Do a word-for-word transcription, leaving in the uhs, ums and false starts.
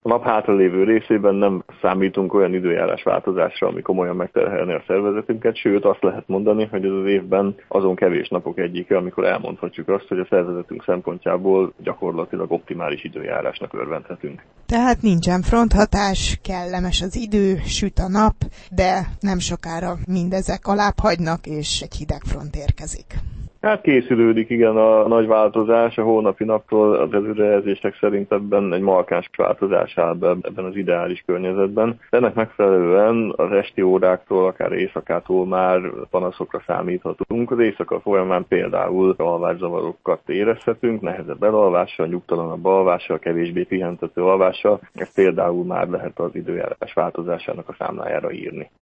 A nap hátralévő részében nem számítunk olyan időjárás változásra, ami komolyan megterhelni a szervezetünket, sőt azt lehet mondani, hogy ez az évben azon kevés napok egyike, amikor elmondhatjuk azt, hogy a szervezetünk szempontjából gyakorlatilag optimális időjárásnak örvendhetünk. Tehát nincsen fronthatás, kellemes az idő, süt a nap, de nem sokára mindezek alább hagynak, és egy hideg front érkezik. Hát készülődik, igen, a nagy változás, a holnapi naptól az előrejelzések szerint ebben egy markáns változás áll be ebben az ideális környezetben. Ennek megfelelően az esti óráktól, akár éjszakától már panaszokra számíthatunk. Az éjszaka folyamán például alvászavarokat érezhetünk, nehezebb elalvással, nyugtalanabb alvással, kevésbé pihentető alvással. Ez például már lehet az időjárás változásának a számlájára írni.